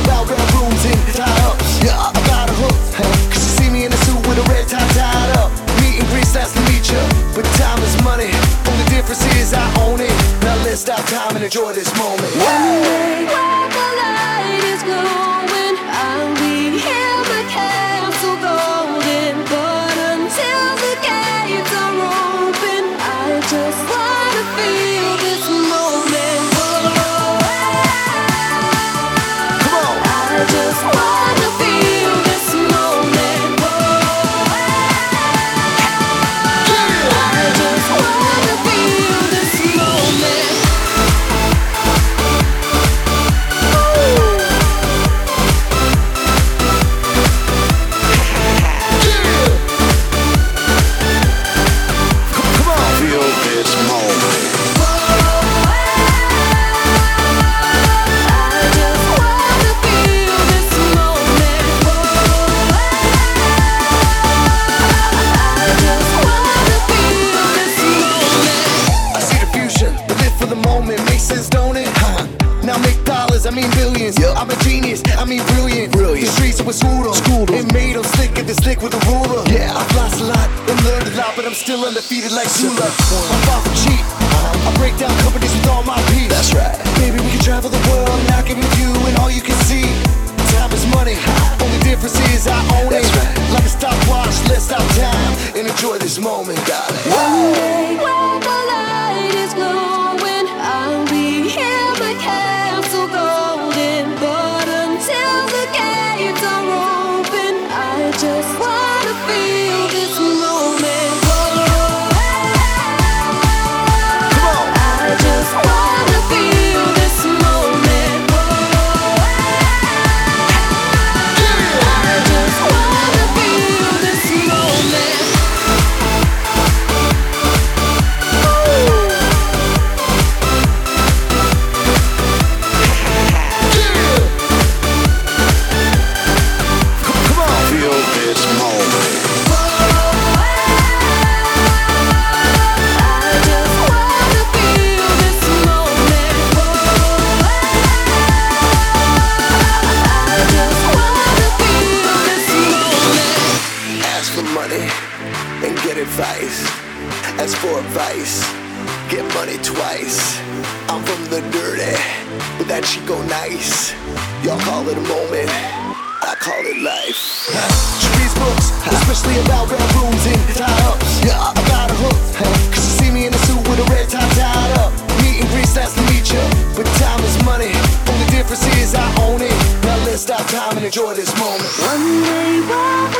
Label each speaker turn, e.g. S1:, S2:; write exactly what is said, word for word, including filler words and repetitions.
S1: about red rooms and tie-ups. Yeah, I got a hook, cause you see me in a suit with a red tie tied up. Meet and greet, nice to meet ya, but time is money. Only difference is I own it. Now let's stop time and enjoy this moment.
S2: One day while the light is glowing, I'll be here, the castle golden. But until the gates are open, I just wanna feel this moment.
S1: Come on,
S2: I just wanna feel this moment. I just wanna feel this moment.
S1: come on, feel this moment.
S2: I just wanna feel this moment. I just wanna feel this moment.
S1: I see the future, but live for the moment. Makes sense, don't it? Huh. Now make dollars, I mean billions. Yep. I'm a genius, I mean brilliant. Brilliant. The streets with school school it made them slick, get the slick with a ruler. Yeah, I've lost a lot and learned a lot, but I'm still undefeated like Zula. I'm far from cheap. I break down companies with all my peace. That's right. Baby, we can travel the world, and I can review and all you can see. Time is money. Only difference is I own it. That's right. Like a stopwatch, let's stop time and enjoy this moment, darling.
S2: One day while the light is glowing, I'll be here, the castle golden. But until the gates are open, I just wanna feel this moment.
S1: Come on.
S2: I just wanna feel this moment. I just wanna feel this moment.
S1: Come on, feel this moment.
S2: I just wanna feel this moment. I just wanna feel this moment.
S1: Ask for money and get advice. Ask for advice, get money twice. I'm from the dirty, but that shit go nice. Y'all call it a moment, I call it life. She reads books, especially about red rooms and tie-ups. Yeah, I got a hook, cause you see me in a suit with a red tie tied up. Meet and greet, nice to meet ya, but time is money. Only difference is I own it. Now let's stop time and enjoy this moment.
S2: One day while